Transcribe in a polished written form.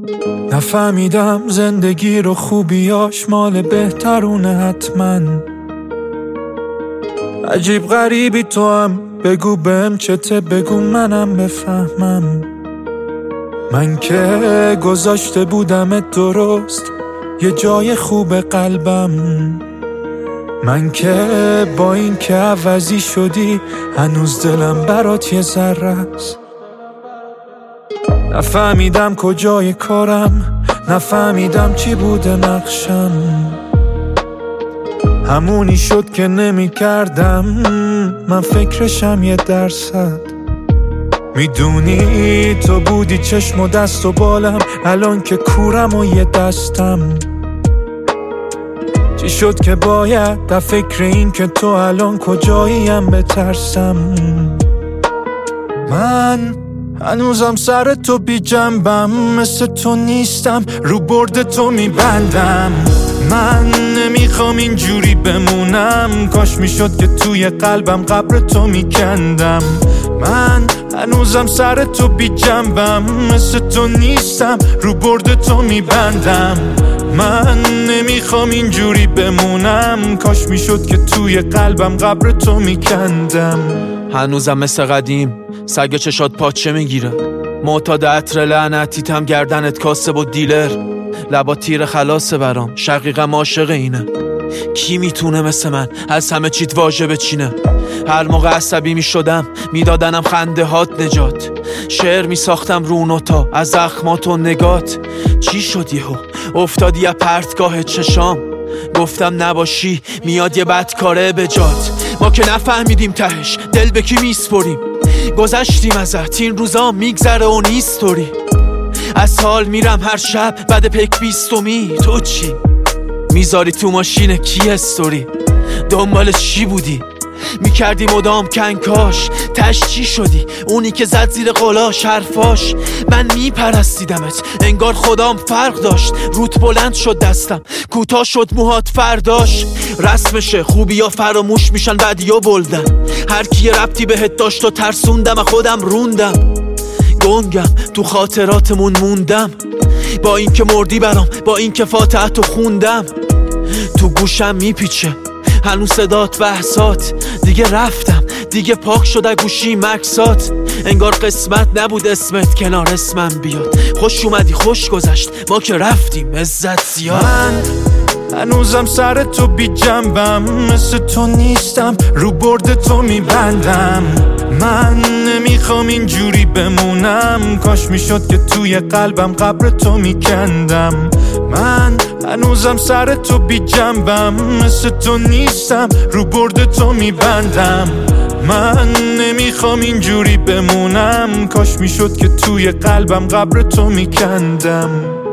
نفهمیدم زندگی رو خوبیاش مال بهترونه حتما. عجیب غریبی تو هم، بگو بهم چته، بگو منم بفهمم. من که گذاشته بودمت درست یه جای خوب قلبم. من که با این که عوضی شدی هنوز دلم برات یه ذره است. نفهمیدم کجای کارم، نفهمیدم چی بوده نقشم. همونی شد که نمی کردم من فکرشم 1%. میدونی تو بودی چشم و دست و بالم، الان که کورم و یه دستم. چی شد که باید در فکر این که تو الان کجاییم بترسم. من هنوزم سر تو بی جنبم، مثل تو نیستم رو برد تو میبندم. من نمیخوام اینجوری بمونم، کاش میشد که توی قلبم قبر تو میکندم. من هنوزم سر تو بی جنبم، مثل تو نیستم رو برد تو میبندم. من نمیخوام اینجوری بمونم، کاش میشد که توی قلبم قبر تو میکندم. هنوزم مثل قدیم سگ چشات پاچه میگیره، معتاد عطر لعنتیتم گردنت کاسب و دیلر. لبا تیر خلاصه برام، شقیقم عاشق اینه. کی میتونه مثل من از همه چیت واژه بچینه؟ هر موقع عصبی میشدم میدادنم خنده هات نجات. شعر میساختم رو نوتا از زخمات و نگات. چی شد یهو افتادی از پرتگاه چشام؟ گفتم نباشی میاد یه بدکاره به جات. ما که نفهمیدیم تهش دل به کی میسپریم. گذشتیم ازت این روزا میگذره و نیستوری. از حال میرم هر شب بعد پک 20می. تو چی؟ میذاری تو ماشین کی استوری؟ دنبال چی بودی؟ میکردی مدام کنکاش، تش چی شدی؟ اونی که زد زیر قلاش حرفاش. من میپرستیدمت انگار خدام فرق داشت. روت بلند شد دستم، کوتاه شد موهات فرداش. رسمشه خوبیا فراموش میشن بدیا بلدن. هر کی ربطی بهت داشت و ترسوندم خودم روندم. گنگم تو خاطراتمون موندم، با این که مردی برام، با این که فاتحتو خوندم. تو گوشم میپیچه هنوز صدات بحثات. دیگه رفتم دیگه پاک شده گوشی مکسات. انگار قسمت نبود اسمت کنار اسمم بیاد. خوش اومدی خوش گذشت ما که رفتیم عزت زیاد. من هنوزم سر تو بی جنبم، مثل تو نیستم رو برد تو میبندم. من نمیخوام اینجوری بمونم، کاش میشد که توی قلبم قبر تو میکندم. من هنوزم سر تو بی جنبم، مثل تو نیستم رو برد تو میبندم. من نمیخوام اینجوری بمونم، کاش میشد که توی قلبم قبر تو میکندم.